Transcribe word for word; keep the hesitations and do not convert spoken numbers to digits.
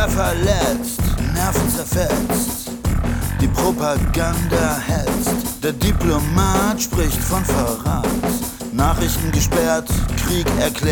schwer verletzt, Nerven zerfetzt. Die Propaganda hetzt, der Diplomat spricht von Verrat. Nachrichten gesperrt, Krieg erklärt.